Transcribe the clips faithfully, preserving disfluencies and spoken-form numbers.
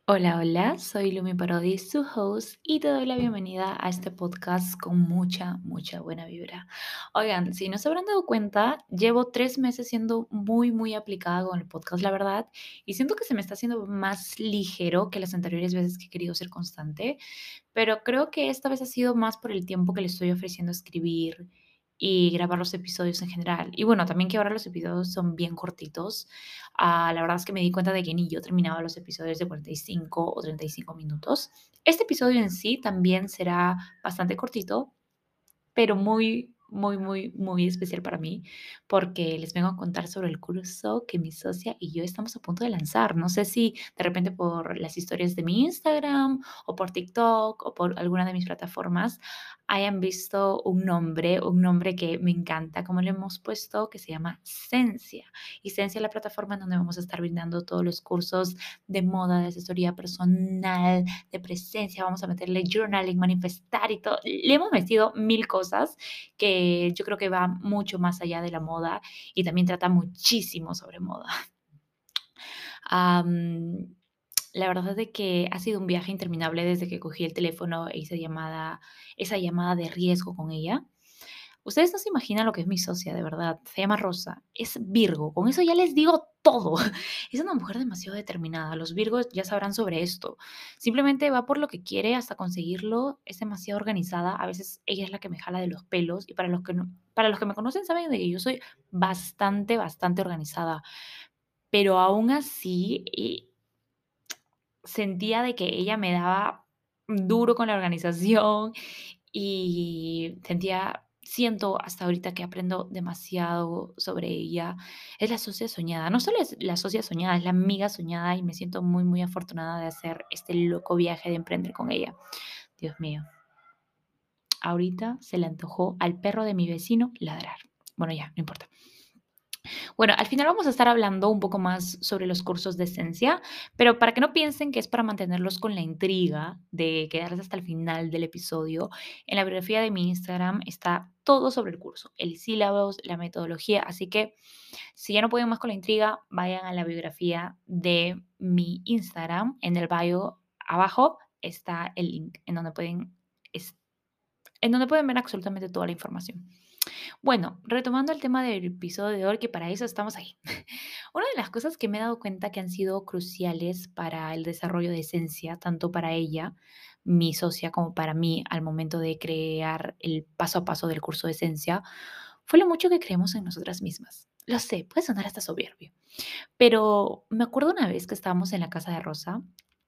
Hola, hola, soy Lumi Parodi, su host, y te doy la bienvenida a este podcast con mucha, mucha buena vibra. Oigan, si no se habrán dado cuenta, llevo tres meses siendo muy, muy aplicada con el podcast, la verdad, y siento que se me está haciendo más ligero que las anteriores veces que he querido ser constante, pero creo que esta vez ha sido más por el tiempo que le estoy ofreciendo a escribir y grabar los episodios en general. Y bueno, también que ahora los episodios son bien cortitos. Ah, la verdad es que me di cuenta de que ni yo terminaba los episodios de cuarenta y cinco o treinta y cinco minutos. Este episodio en sí también será bastante cortito, pero muy, muy, muy, muy especial para mí, porque les vengo a contar sobre el curso que mi socia y yo estamos a punto de lanzar. No sé si de repente por las historias de mi Instagram o por TikTok o por alguna de mis plataformas hayan visto un nombre, un nombre que me encanta, como le hemos puesto, que se llama Cencia. Y Cencia es la plataforma en donde vamos a estar brindando todos los cursos de moda, de asesoría personal, de presencia, vamos a meterle journaling, manifestar y todo. Le hemos metido mil cosas que yo creo que va mucho más allá de la moda y también trata muchísimo sobre moda. Am, la verdad es que ha sido un viaje interminable desde que cogí el teléfono e hice llamada, esa llamada de riesgo con ella. Ustedes no se imaginan lo que es mi socia, de verdad. Se llama Rosa. Es Virgo. Con eso ya les digo todo. Es una mujer demasiado determinada. Los Virgos ya sabrán sobre esto. Simplemente va por lo que quiere hasta conseguirlo. Es demasiado organizada. A veces ella es la que me jala de los pelos. Y para los que no, para los que me conocen saben de que yo soy bastante, bastante organizada. Pero aún así, eh, sentía de que ella me daba duro con la organización y sentía siento hasta ahorita que aprendo demasiado sobre ella. Es la socia soñada. No solo es la socia soñada, es la amiga soñada y me siento muy, muy afortunada de hacer este loco viaje de emprender con ella. Dios mío, ahorita se le antojó al perro de mi vecino ladrar. Bueno, ya, no importa. Bueno, al final vamos a estar hablando un poco más sobre los cursos de esencia, pero para que no piensen que es para mantenerlos con la intriga de quedarse hasta el final del episodio, en la biografía de mi Instagram está todo sobre el curso, el sílabus, la metodología, así que si ya no pueden más con la intriga, vayan a la biografía de mi Instagram, en el bio abajo está el link en donde pueden, es- en donde pueden ver absolutamente toda la información. Bueno, retomando el tema del episodio de hoy, que para eso estamos ahí. Una de las cosas que me he dado cuenta que han sido cruciales para el desarrollo de esencia, tanto para ella, mi socia, como para mí al momento de crear el paso a paso del curso de esencia, fue lo mucho que creemos en nosotras mismas. Lo sé, puede sonar hasta soberbio, pero me acuerdo una vez que estábamos en la casa de Rosa.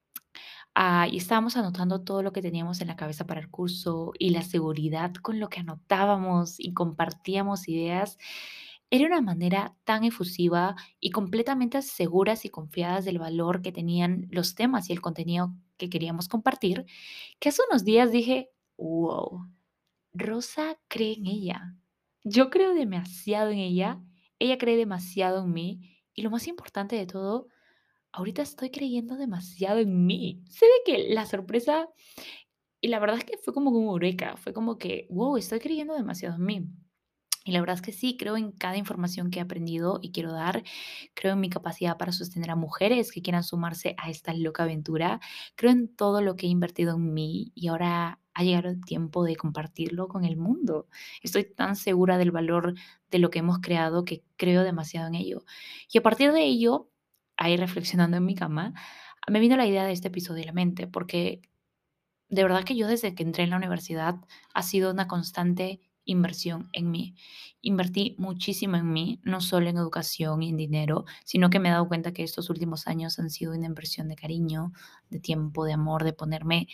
Ah, y estábamos anotando todo lo que teníamos en la cabeza para el curso y la seguridad con lo que anotábamos y compartíamos ideas era una manera tan efusiva y completamente seguras y confiadas del valor que tenían los temas y el contenido que queríamos compartir, que hace unos días dije, wow, Rosa cree en ella. Yo creo demasiado en ella, ella cree demasiado en mí y lo más importante de todo, ahorita estoy creyendo demasiado en mí. Se ve que la sorpresa y la verdad es que fue como un eureka, fue como que, wow, estoy creyendo demasiado en mí. Y la verdad es que sí, creo en cada información que he aprendido y quiero dar. Creo en mi capacidad para sostener a mujeres que quieran sumarse a esta loca aventura. Creo en todo lo que he invertido en mí y ahora ha llegado el tiempo de compartirlo con el mundo. Estoy tan segura del valor de lo que hemos creado que creo demasiado en ello. Y a partir de ello, ahí reflexionando en mi cama, me vino la idea de este episodio a la mente, porque de verdad que yo desde que entré en la universidad ha sido una constante inversión en mí. Invertí muchísimo en mí, no solo en educación y en dinero, sino que me he dado cuenta que estos últimos años han sido una inversión de cariño, de tiempo, de amor, de ponerme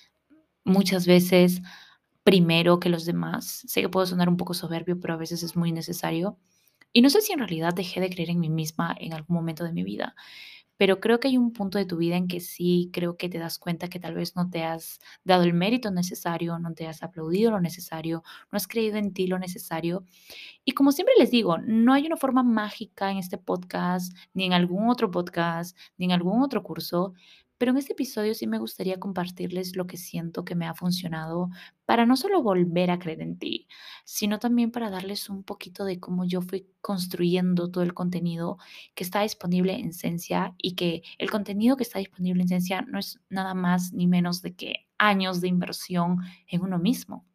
muchas veces primero que los demás. Sé que puedo sonar un poco soberbio, pero a veces es muy necesario. Y no sé si en realidad dejé de creer en mí misma en algún momento de mi vida, pero creo que hay un punto de tu vida en que sí creo que te das cuenta que tal vez no te has dado el mérito necesario, no te has aplaudido lo necesario, no has creído en ti lo necesario. Y como siempre les digo, no hay una forma mágica en este podcast, ni en algún otro podcast, ni en algún otro curso, pero en este episodio sí me gustaría compartirles lo que siento que me ha funcionado para no solo volver a creer en ti, sino también para darles un poquito de cómo yo fui construyendo todo el contenido que está disponible en Sensia y que el contenido que está disponible en Sensia no es nada más ni menos de que años de inversión en uno mismo.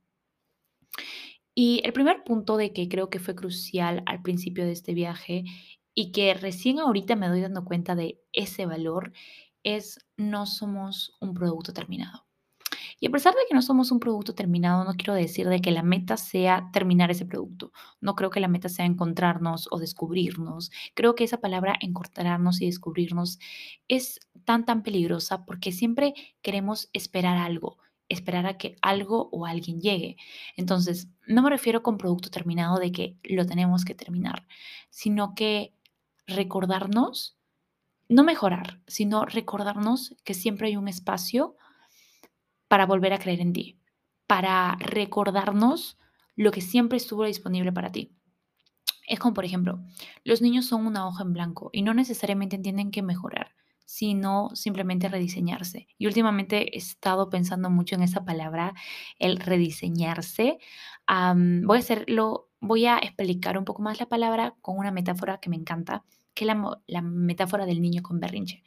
Y el primer punto de que creo que fue crucial al principio de este viaje y que recién ahorita me doy dando cuenta de ese valor es no somos un producto terminado. Y a pesar de que no somos un producto terminado, no quiero decir de que la meta sea terminar ese producto. No creo que la meta sea encontrarnos o descubrirnos. Creo que esa palabra encontrarnos y descubrirnos es tan, tan peligrosa porque siempre queremos esperar algo, esperar a que algo o alguien llegue. Entonces, no me refiero con producto terminado de que lo tenemos que terminar, sino que recordarnos, no mejorar, sino recordarnos que siempre hay un espacio para volver a creer en ti, para recordarnos lo que siempre estuvo disponible para ti. Es como, por ejemplo, los niños son una hoja en blanco y no necesariamente tienen que mejorar, sino simplemente rediseñarse. Y últimamente he estado pensando mucho en esa palabra, el rediseñarse. Am, voy a hacerlo, voy a explicar un poco más la palabra con una metáfora que me encanta, que es la, mo- la metáfora del niño con berrinche.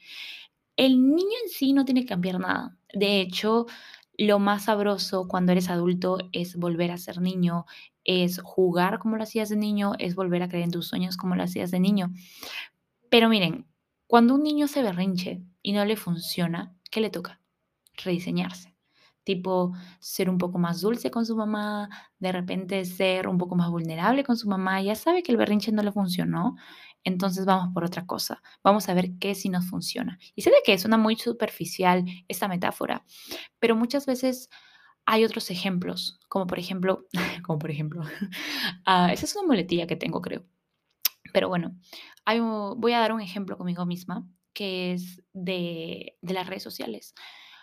El niño en sí no tiene que cambiar nada. De hecho, lo más sabroso cuando eres adulto es volver a ser niño, es jugar como lo hacías de niño, es volver a creer en tus sueños como lo hacías de niño. Pero miren, cuando un niño se berrinche y no le funciona, ¿qué le toca? Rediseñarse. Tipo, ser un poco más dulce con su mamá, de repente ser un poco más vulnerable con su mamá. Ya sabe que el berrinche no le funcionó, entonces vamos por otra cosa. Vamos a ver qué sí nos funciona. Y sé de que suena muy superficial esta metáfora, pero muchas veces hay otros ejemplos, como por ejemplo, como por ejemplo, ah, esa es una muletilla que tengo, creo. Pero bueno, hay un- voy a dar un ejemplo conmigo misma, que es de, de las redes sociales.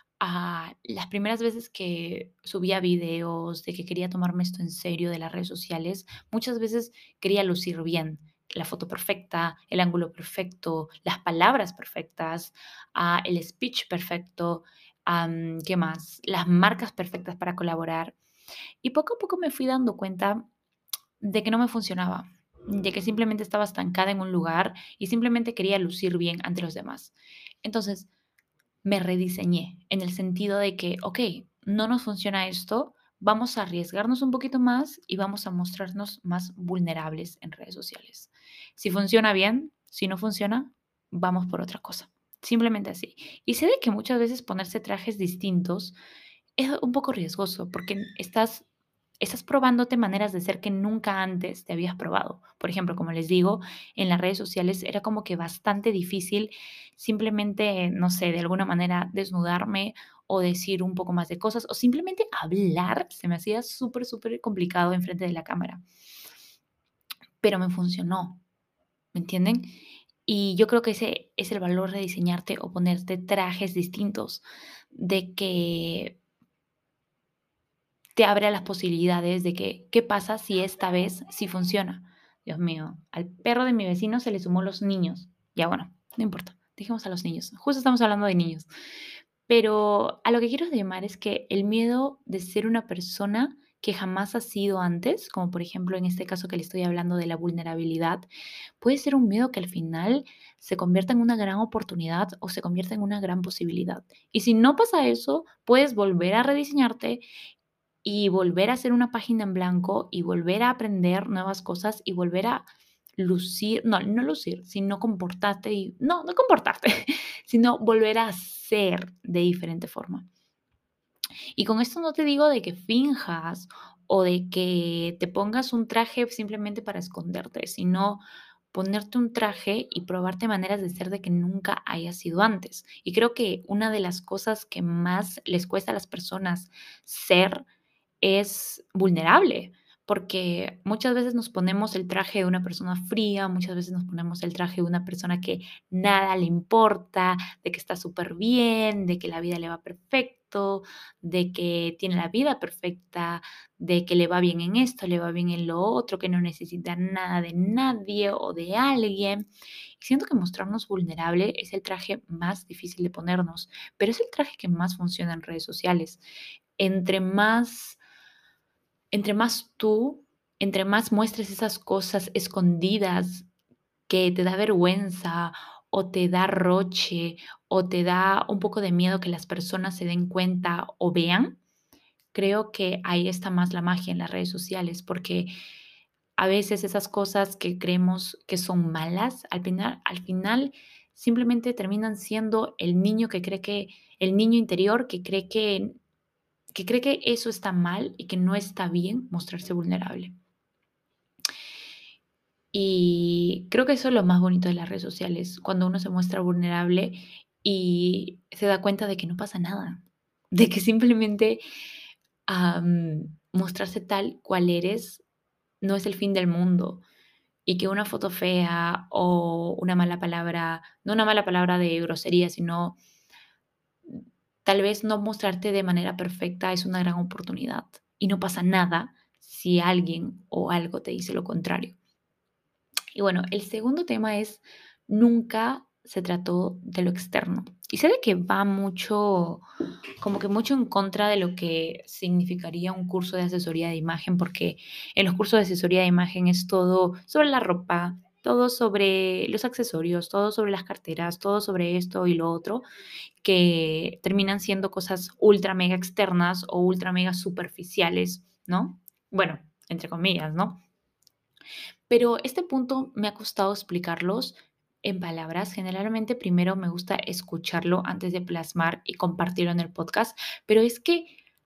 Ah, las primeras veces que subía videos, de que quería tomarme esto en serio de las redes sociales, muchas veces quería lucir bien, la foto perfecta, el ángulo perfecto, las palabras perfectas, ah, el speech perfecto, am, ¿qué más? Las marcas perfectas para colaborar. Y poco a poco me fui dando cuenta de que no me funcionaba, de que simplemente estaba estancada en un lugar y simplemente quería lucir bien ante los demás. Entonces, me rediseñé en el sentido de que, ok, no nos funciona esto, vamos a arriesgarnos un poquito más y vamos a mostrarnos más vulnerables en redes sociales. Si funciona bien, si no funciona, vamos por otra cosa. Simplemente así. Y sé de que muchas veces ponerse trajes distintos es un poco riesgoso porque estás, estás probándote maneras de ser que nunca antes te habías probado. Por ejemplo, como les digo, en las redes sociales era como que bastante difícil simplemente, no sé, de alguna manera desnudarme o decir un poco más de cosas o simplemente hablar, se me hacía súper, súper complicado enfrente de la cámara, pero me funcionó, ¿me entienden? Y yo creo que ese es el valor de diseñarte o ponerte trajes distintos, de que te abre a las posibilidades de que, ¿qué pasa si esta vez sí funciona? Dios mío, al perro de mi vecino se le sumó los niños. Ya bueno, no importa, dejemos a los niños. Justo estamos hablando de niños. Pero a lo que quiero llamar es que el miedo de ser una persona que jamás ha sido antes, como por ejemplo en este caso que le estoy hablando de la vulnerabilidad, puede ser un miedo que al final se convierta en una gran oportunidad o se convierta en una gran posibilidad. Y si no pasa eso, puedes volver a rediseñarte y volver a hacer una página en blanco y volver a aprender nuevas cosas y volver a lucir, no, no lucir, sino comportarte y, no, no comportarte, sino volver a ser de diferente forma. Y con esto no te digo de que finjas o de que te pongas un traje simplemente para esconderte, sino ponerte un traje y probarte maneras de ser de que nunca haya sido antes. Y creo que una de las cosas que más les cuesta a las personas ser es vulnerable, porque muchas veces nos ponemos el traje de una persona fría, muchas veces nos ponemos el traje de una persona que nada le importa, de que está súper bien, de que la vida le va perfecto, de que tiene la vida perfecta, de que le va bien en esto, le va bien en lo otro, que no necesita nada de nadie o de alguien. Y siento que mostrarnos vulnerable es el traje más difícil de ponernos, pero es el traje que más funciona en redes sociales. Entre más entre más tú, entre más muestres esas cosas escondidas que te da vergüenza, o te da roche, o te da un poco de miedo que las personas se den cuenta o vean, creo que ahí está más la magia en las redes sociales, porque a veces esas cosas que creemos que son malas, al final al final simplemente terminan siendo el niño que cree que el niño interior que cree que que cree que eso está mal y que no está bien mostrarse vulnerable. Y creo que eso es lo más bonito de las redes sociales, cuando uno se muestra vulnerable y se da cuenta de que no pasa nada, de que simplemente, am, mostrarse tal cual eres no es el fin del mundo, y que una foto fea o una mala palabra, no una mala palabra de grosería, sino tal vez no mostrarte de manera perfecta es una gran oportunidad, y no pasa nada si alguien o algo te dice lo contrario. Y bueno, el segundo tema es, nunca se trató de lo externo. Y sé de que va mucho, como que mucho en contra de lo que significaría un curso de asesoría de imagen, porque en los cursos de asesoría de imagen es todo sobre la ropa, todo sobre los accesorios, todo sobre las carteras, todo sobre esto y lo otro, que terminan siendo cosas ultra mega externas o ultra mega superficiales, ¿no? Bueno, entre comillas, ¿no? Pero este punto me ha costado explicarlos en palabras. Generalmente primero me gusta escucharlo antes de plasmar y compartirlo en el podcast, pero es que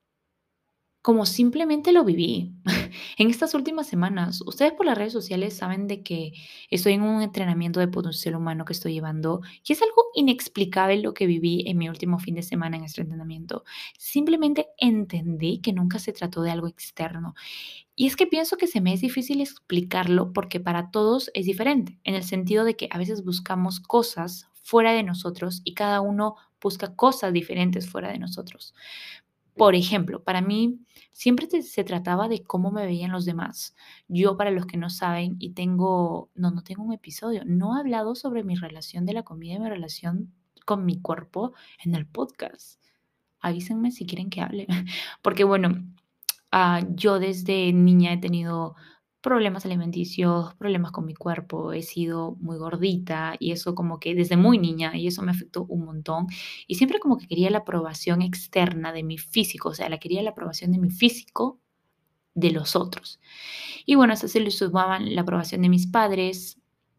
como simplemente lo viví en estas últimas semanas. Ustedes por las redes sociales saben de que estoy en un entrenamiento de potencial humano que estoy llevando y es algo inexplicable lo que viví en mi último fin de semana en este entrenamiento. Simplemente entendí que nunca se trató de algo externo. Y es que pienso que se me es difícil explicarlo porque para todos es diferente, en el sentido de que a veces buscamos cosas fuera de nosotros y cada uno busca cosas diferentes fuera de nosotros. Por ejemplo, para mí siempre te- se trataba de cómo me veían los demás. Yo, para los que no saben, y tengo, no, no tengo un episodio, no he hablado sobre mi relación de la comida y mi relación con mi cuerpo en el podcast. Avísenme si quieren que hable, porque bueno, Ah, yo desde niña he tenido problemas alimenticios, problemas con mi cuerpo, he sido muy gordita y eso como que desde muy niña y eso me afectó un montón. Y siempre como que quería la aprobación externa de mi físico, o sea, la quería la aprobación de mi físico de los otros. Y bueno, a eso se le sumaban la aprobación de mis padres,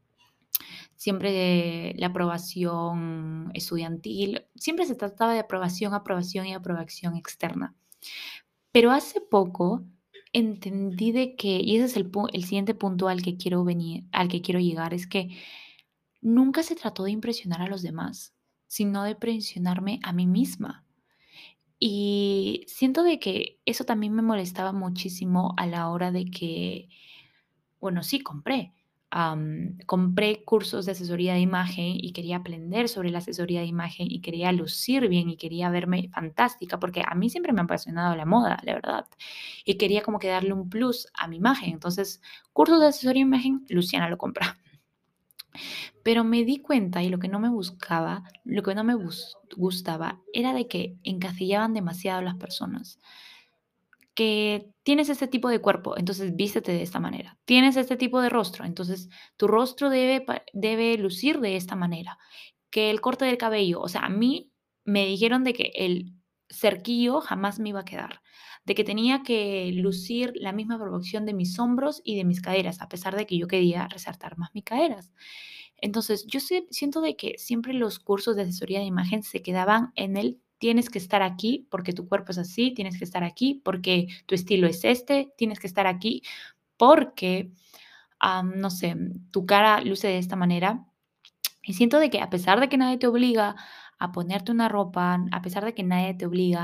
siempre la aprobación estudiantil, siempre se trataba de aprobación, aprobación y aprobación externa. Pero hace poco entendí de que, y ese es el pu el siguiente punto al que quiero venir al que quiero llegar, es que nunca se trató de impresionar a los demás, sino de impresionarme a mí misma. Y siento de que eso también me molestaba muchísimo a la hora de que bueno, sí, compré. Am, compré cursos de asesoría de imagen y quería aprender sobre la asesoría de imagen y quería lucir bien y quería verme fantástica, porque a mí siempre me ha apasionado la moda, la verdad. Y quería como que darle un plus a mi imagen. Entonces, cursos de asesoría de imagen, Luciana lo compra. Pero me di cuenta y lo que no me buscaba, lo que no me gus- gustaba, era de que encasillaban demasiado a las personas. Que tienes este tipo de cuerpo, entonces vístete de esta manera. Tienes este tipo de rostro, entonces tu rostro debe, pa- debe lucir de esta manera. Que el corte del cabello, o sea, a mí me dijeron de que el cerquillo jamás me iba a quedar, de que tenía que lucir la misma proporción de mis hombros y de mis caderas, a pesar de que yo quería resaltar más mis caderas. Entonces, yo sie siento de que siempre los cursos de asesoría de imagen se quedaban en el tienes que estar aquí porque tu cuerpo es así, tienes que estar aquí porque tu estilo es este, tienes que estar aquí porque, am, no sé, tu cara luce de esta manera. Y siento de que a pesar de que nadie te obliga a ponerte una ropa, a pesar de que nadie te obliga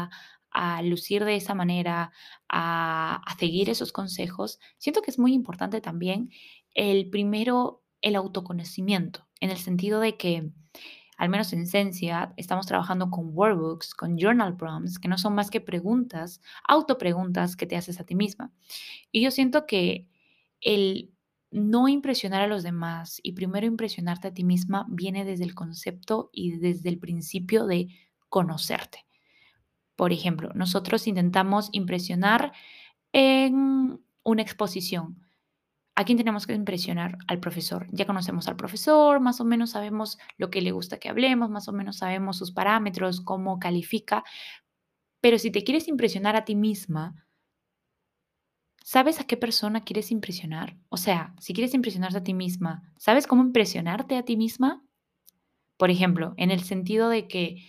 a lucir de esa manera, a, a seguir esos consejos, siento que es muy importante también el primero, el autoconocimiento, en el sentido de que, al menos en Sensia, estamos trabajando con workbooks, con journal prompts, que no son más que preguntas, autopreguntas que te haces a ti misma. Y yo siento que el no impresionar a los demás y primero impresionarte a ti misma viene desde el concepto y desde el principio de conocerte. Por ejemplo, nosotros intentamos impresionar en una exposición. ¿A quién tenemos que impresionar? Al profesor. Ya conocemos al profesor, más o menos sabemos lo que le gusta que hablemos, más o menos sabemos sus parámetros, cómo califica, pero si te quieres impresionar a ti misma, ¿sabes a qué persona quieres impresionar? O sea, si quieres impresionarte a ti misma, ¿sabes cómo impresionarte a ti misma? Por ejemplo, en el sentido de que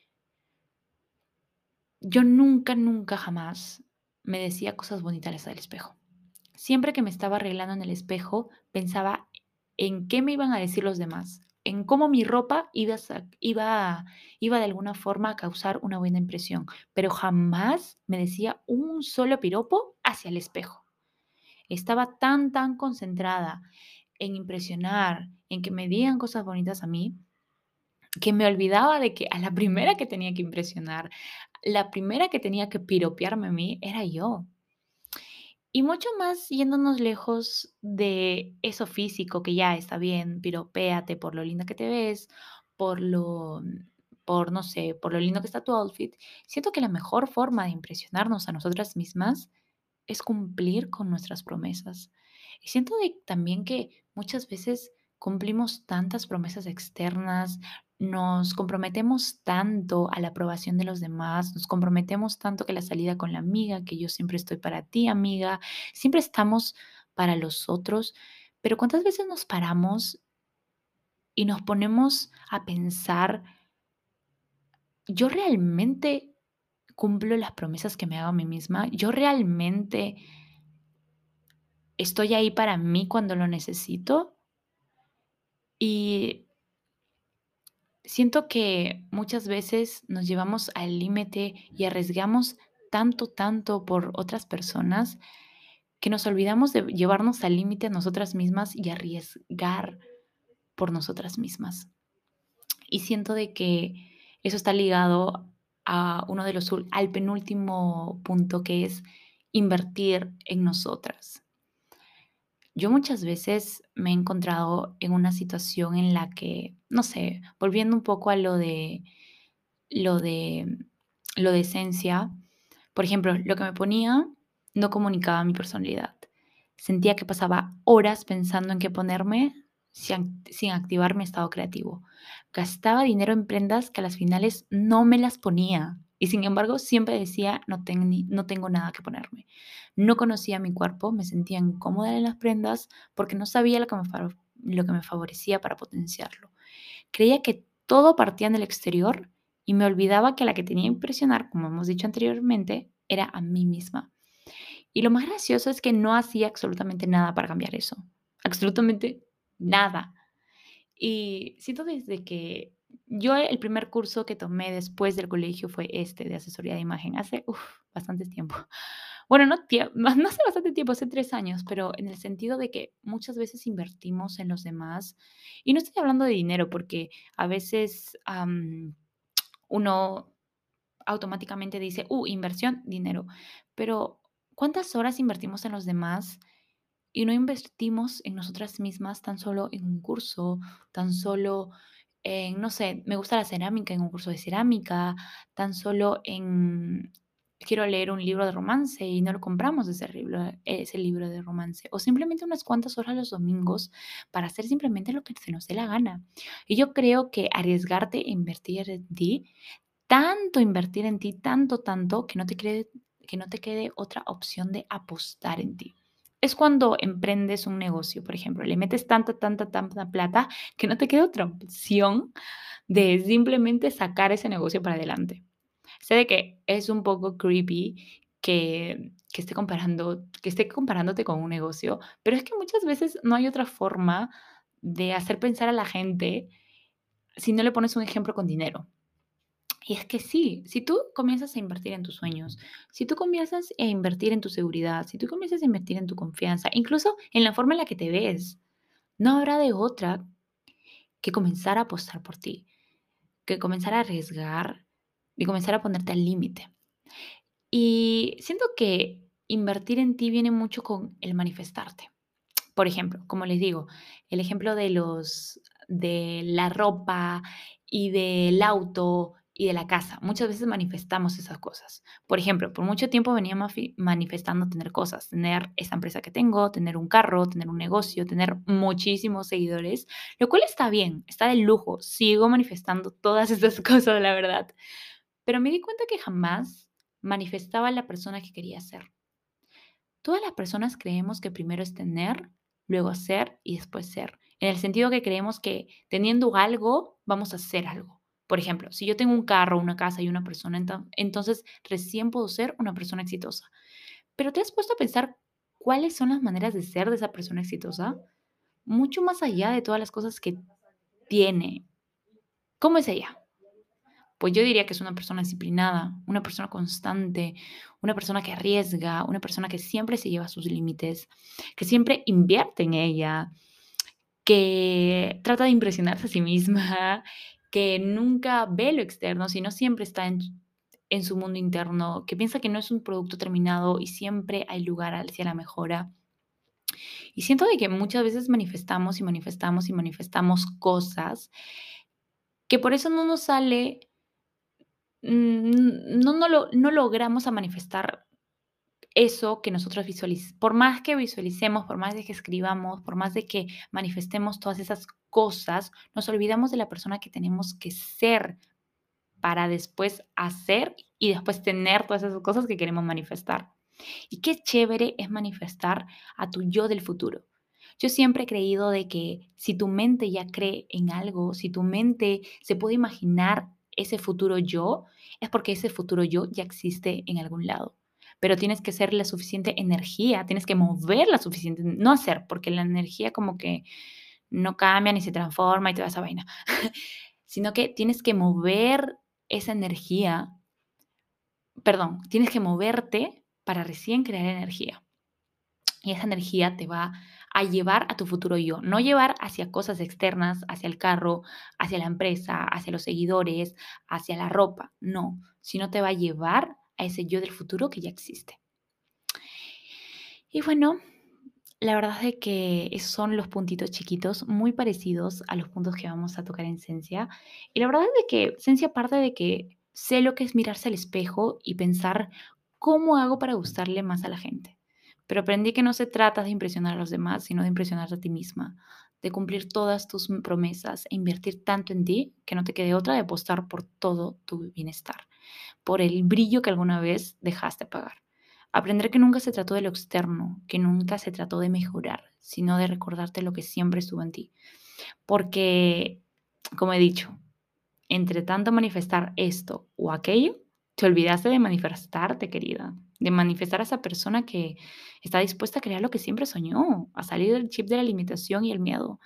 yo nunca, nunca, jamás me decía cosas bonitas al espejo. Siempre que me estaba arreglando en el espejo, pensaba en qué me iban a decir los demás, en cómo mi ropa iba a, sa- iba, iba de alguna forma a causar una buena impresión, pero jamás me decía un solo piropo hacia el espejo. Estaba tan, tan concentrada en impresionar, en que me digan cosas bonitas a mí, que me olvidaba de que a la primera que tenía que impresionar, la primera que tenía que piropearme a mí era yo. Y mucho más yéndonos lejos de eso físico, que ya está bien, piropéate por lo linda que te ves, por lo, por no sé, por lo lindo que está tu outfit. Siento que la mejor forma de impresionarnos a nosotras mismas es cumplir con nuestras promesas. Y siento de también que muchas veces cumplimos tantas promesas externas, nos comprometemos tanto a la aprobación de los demás, nos comprometemos tanto que la salida con la amiga, que yo siempre estoy para ti, amiga, siempre estamos para los otros, pero ¿cuántas veces nos paramos y nos ponemos a pensar, yo realmente cumplo las promesas que me hago a mí misma? ¿Yo realmente estoy ahí para mí cuando lo necesito? Y siento que muchas veces nos llevamos al límite y arriesgamos tanto, tanto por otras personas que nos olvidamos de llevarnos al límite a nosotras mismas y arriesgar por nosotras mismas. Y siento de que eso está ligado a uno de los ul- al penúltimo punto, que es invertir en nosotras. Yo muchas veces me he encontrado en una situación en la que, no sé, volviendo un poco a lo de lo de lo de esencia, por ejemplo, lo que me ponía no comunicaba mi personalidad. Sentía que pasaba horas pensando en qué ponerme sin, sin activar mi estado creativo. Gastaba dinero en prendas que a las finales no me las ponía. Y sin embargo, siempre decía, no, ten- ni- no tengo nada que ponerme. No conocía mi cuerpo, me sentía incómoda en las prendas porque no sabía lo que me, fa- lo que me favorecía para potenciarlo. Creía que todo partía del exterior y me olvidaba que la que tenía que impresionar, como hemos dicho anteriormente, era a mí misma. Y lo más gracioso es que no hacía absolutamente nada para cambiar eso. Absolutamente nada. Y siento desde que yo el primer curso que tomé después del colegio fue este de asesoría de imagen, hace uf, bastante tiempo. Bueno, no, tie- no no hace bastante tiempo, hace tres años, pero en el sentido de que muchas veces invertimos en los demás. Y no estoy hablando de dinero, porque a veces am, uno automáticamente dice, uh, inversión, dinero. Pero ¿cuántas horas invertimos en los demás y no invertimos en nosotras mismas tan solo en un curso, tan solo en, no sé, me gusta la cerámica, en un curso de cerámica, tan solo en, quiero leer un libro de romance y no lo compramos ese libro, ese libro de romance, o simplemente unas cuantas horas los domingos para hacer simplemente lo que se nos dé la gana. Y yo creo que arriesgarte e invertir en ti, tanto invertir en ti, tanto, tanto, que no te quede, que no te quede otra opción de apostar en ti. Es cuando emprendes un negocio, por ejemplo, le metes tanta, tanta, tanta plata que no te queda otra opción de simplemente sacar ese negocio para adelante. Sé de que es un poco creepy que, que esté comparando, que esté comparándote con un negocio, pero es que muchas veces no hay otra forma de hacer pensar a la gente si no le pones un ejemplo con dinero. Y es que sí, si tú comienzas a invertir en tus sueños, si tú comienzas a invertir en tu seguridad, si tú comienzas a invertir en tu confianza, incluso en la forma en la que te ves, no habrá de otra que comenzar a apostar por ti, que comenzar a arriesgar y comenzar a ponerte al límite. Y siento que invertir en ti viene mucho con el manifestarte. Por ejemplo, como les digo, el ejemplo de los de la ropa y del auto y de la casa. Muchas veces manifestamos esas cosas. Por ejemplo, por mucho tiempo venía mafi manifestando tener cosas, tener esta empresa que tengo, tener un carro, tener un negocio, tener muchísimos seguidores, lo cual está bien, está de lujo. Sigo manifestando todas estas cosas, la verdad. Pero me di cuenta que jamás manifestaba la persona que quería ser. Todas las personas creemos que primero es tener, luego hacer y después ser. En el sentido que creemos que teniendo algo vamos a hacer algo. Por ejemplo, si yo tengo un carro, una casa y una persona, enton- entonces recién puedo ser una persona exitosa. Pero ¿te has puesto a pensar cuáles son las maneras de ser de esa persona exitosa? Mucho más allá de todas las cosas que tiene. ¿Cómo es ella? Pues yo diría que es una persona disciplinada, una persona constante, una persona que arriesga, una persona que siempre se lleva a sus límites, que siempre invierte en ella, que trata de impresionarse a sí misma, que nunca ve lo externo, sino siempre está en, en su mundo interno, que piensa que no es un producto terminado y siempre hay lugar hacia la mejora. Y siento de que muchas veces manifestamos y manifestamos y manifestamos cosas que por eso no nos sale. Mm, no no lo no logramos a manifestar eso que nosotros visualiz por más que visualicemos, por más de que escribamos, por más de que manifestemos todas esas cosas, nos olvidamos de la persona que tenemos que ser para después hacer y después tener todas esas cosas que queremos manifestar. Y qué chévere es manifestar a tu yo del futuro. Yo siempre he creído de que si tu mente ya cree en algo, si tu mente se puede imaginar ese futuro yo, es porque ese futuro yo ya existe en algún lado. Pero tienes que ser la suficiente energía, tienes que mover la suficiente, no hacer, porque la energía como que no cambia ni se transforma y toda esa vaina, sino que tienes que mover esa energía, perdón, tienes que moverte para recién crear energía. Y esa energía te va a llevar a tu futuro yo, no llevar hacia cosas externas, hacia el carro, hacia la empresa, hacia los seguidores, hacia la ropa, no, sino te va a llevar a ese yo del futuro que ya existe. Y bueno, la verdad es de que esos son los puntitos chiquitos, muy parecidos a los puntos que vamos a tocar en Cencia. Y la verdad es de que Cencia parte de que sé lo que es mirarse al espejo y pensar cómo hago para gustarle más a la gente. Pero aprendí que no se trata de impresionar a los demás, sino de impresionarte a ti misma, de cumplir todas tus m- promesas e invertir tanto en ti que no te quede otra de apostar por todo tu bienestar, por el brillo que alguna vez dejaste pagar. Aprender que nunca se trató de lo externo, que nunca se trató de mejorar, sino de recordarte lo que siempre estuvo en ti. Porque, como he dicho, entre tanto manifestar esto o aquello, te olvidaste de manifestarte, querida, de manifestar a esa persona que está dispuesta a crear lo que siempre soñó, a salir del chip de la limitación y el miedo.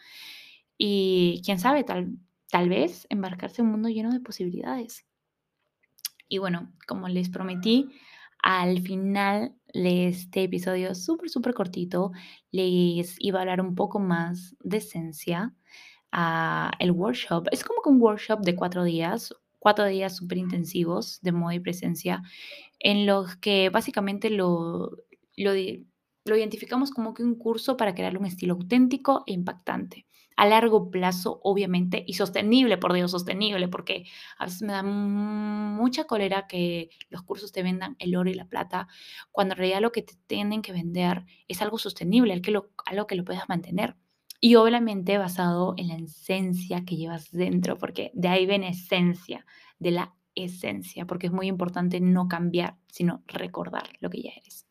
Y quién sabe, tal, tal vez embarcarse en un mundo lleno de posibilidades. Y bueno, como les prometí, al final de este episodio súper, súper cortito, les iba a hablar un poco más de esencia. Ah, el workshop es como que un workshop de cuatro días, cuatro días súper intensivos de moda y presencia, en los que básicamente lo, lo, di- lo identificamos como que un curso para crear un estilo auténtico e impactante. A largo plazo, obviamente, y sostenible, por Dios, sostenible, porque a veces me da mucha cólera que los cursos te vendan el oro y la plata, cuando en realidad lo que te tienen que vender es algo sostenible, algo que lo, algo que lo puedas mantener. Y obviamente basado en la esencia que llevas dentro, porque de ahí viene esencia, de la esencia, porque es muy importante no cambiar, sino recordar lo que ya eres.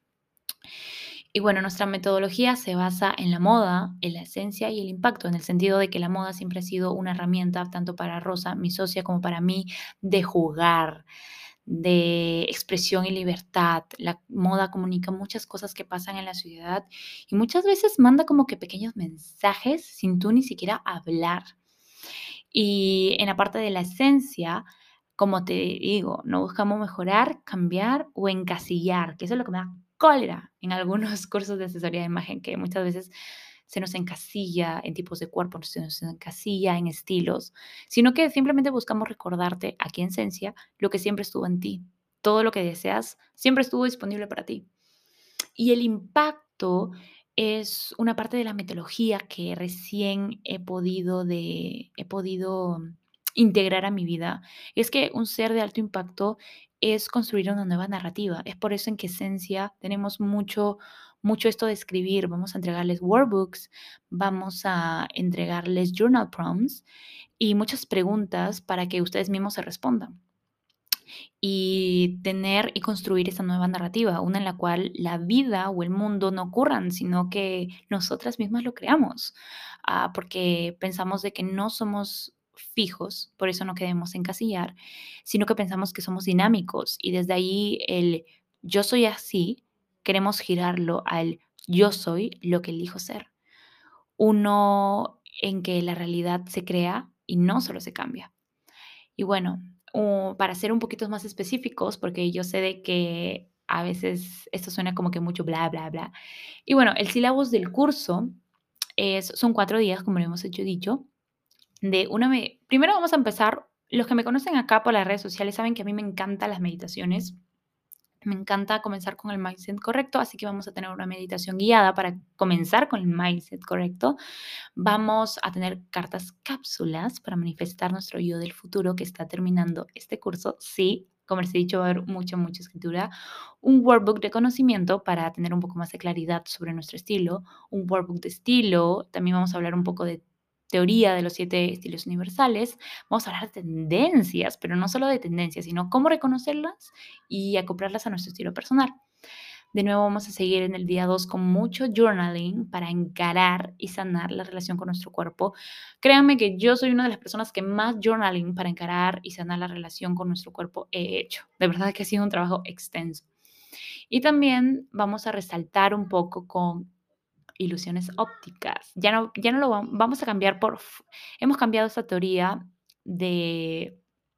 Y bueno, nuestra metodología se basa en la moda, en la esencia y el impacto, en el sentido de que la moda siempre ha sido una herramienta, tanto para Rosa, mi socia, como para mí, de jugar, de expresión y libertad. La moda comunica muchas cosas que pasan en la sociedad y muchas veces manda como que pequeños mensajes sin tú ni siquiera hablar. Y en la parte de la esencia, Como te digo, no buscamos mejorar, cambiar o encasillar, que eso es lo que me da cólera en algunos cursos de asesoría de imagen, que muchas veces se nos encasilla en tipos de cuerpo, se nos encasilla en estilos, sino que simplemente buscamos recordarte aquí en esencia lo que siempre estuvo en ti. Todo lo que deseas siempre estuvo disponible para ti. Y el impacto es una parte de la metodología que recién he podido de he podido integrar a mi vida. Es que un ser de alto impacto es construir una nueva narrativa. Es por eso en que Esencia tenemos mucho mucho esto de escribir. Vamos a entregarles workbooks, vamos a entregarles journal prompts y muchas preguntas para que ustedes mismos se respondan y tener y construir esa nueva narrativa, una en la cual la vida o el mundo no ocurran, sino que nosotras mismas lo creamos, ah, porque pensamos de que no somos fijos, por eso no queremos encasillar, sino que pensamos que somos dinámicos y desde ahí el yo soy así, queremos girarlo al yo soy lo que elijo ser. Uno en que la realidad se crea y no solo se cambia. Y bueno, o para ser un poquito más específicos, porque yo sé de que a veces esto suena como que mucho bla, bla, bla. Y bueno, el sílabus del curso es, son cuatro días, como lo hemos hecho dicho, de una me primero vamos a empezar, los que me conocen acá por las redes sociales saben que a mí me encantan las meditaciones, me encanta comenzar con el mindset correcto, así que vamos a tener una meditación guiada para comenzar con el mindset correcto. Vamos a tener cartas cápsulas para manifestar nuestro yo del futuro que está terminando este curso. Sí, como les he dicho, va a haber mucha, mucha escritura. Un workbook de conocimiento para tener un poco más de claridad sobre nuestro estilo. Un workbook de estilo. También vamos a hablar un poco de teoría de los siete estilos universales. Vamos a hablar de tendencias, pero no solo de tendencias, sino cómo reconocerlas y acoplarlas a nuestro estilo personal. De nuevo vamos a seguir en el día dos con mucho journaling para encarar y sanar la relación con nuestro cuerpo. Créanme que yo soy una de las personas que más journaling para encarar y sanar la relación con nuestro cuerpo he hecho. De verdad que ha sido un trabajo extenso. Y también vamos a resaltar un poco con ilusiones ópticas. Ya no, ya no lo vamos, vamos a cambiar por... Hemos cambiado esta teoría de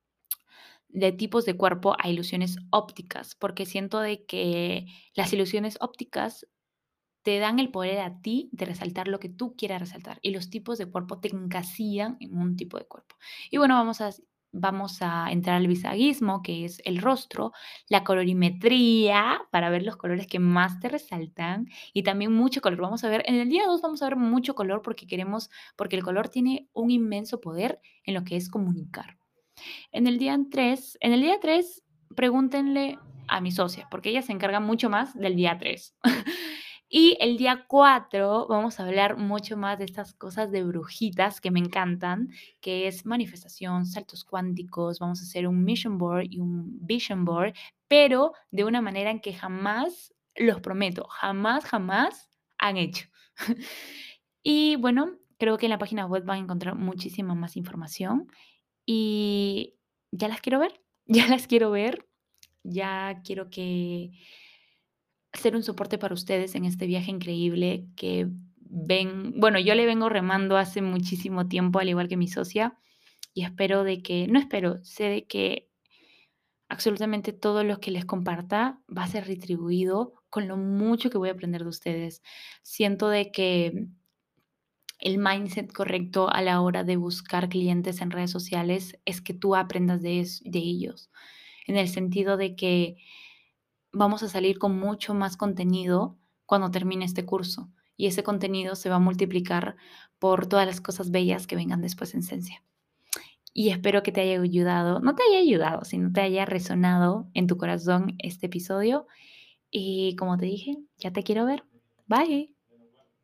de tipos de cuerpo a ilusiones ópticas, porque siento de que las ilusiones ópticas te dan el poder a ti de resaltar lo que tú quieras resaltar y los tipos de cuerpo te encasillan en un tipo de cuerpo. Y bueno, vamos a, vamos a entrar al visagismo, que es el rostro, la colorimetría para ver los colores que más te resaltan y también mucho color. Vamos a ver, en el día dos vamos a ver mucho color porque queremos, porque el color tiene un inmenso poder en lo que es comunicar. En el día tres, en el día tres, pregúntenle a mi socia, porque ella se encarga mucho más del día tres. Y el día cuatro vamos a hablar mucho más de estas cosas de brujitas que me encantan, que es manifestación, saltos cuánticos, vamos a hacer un mission board y un vision board, pero de una manera en que jamás, los prometo, jamás, jamás han hecho. Y bueno, creo que en la página web van a encontrar muchísima más información. Y ya las quiero ver, ya las quiero ver, ya quiero que ser un soporte para ustedes en este viaje increíble que ven bueno, yo le vengo remando hace muchísimo tiempo, al igual que mi socia, y espero de que no espero, sé de que absolutamente todo lo que les comparta va a ser retribuido con lo mucho que voy a aprender de ustedes. Siento de que el mindset correcto a la hora de buscar clientes en redes sociales es que tú aprendas de, es- de ellos, en el sentido de que vamos a salir con mucho más contenido cuando termine este curso y ese contenido se va a multiplicar por todas las cosas bellas que vengan después en Cencia. Y espero que te haya ayudado, no te haya ayudado, sino te haya resonado en tu corazón este episodio. Y como te dije, ya te quiero ver. Bye.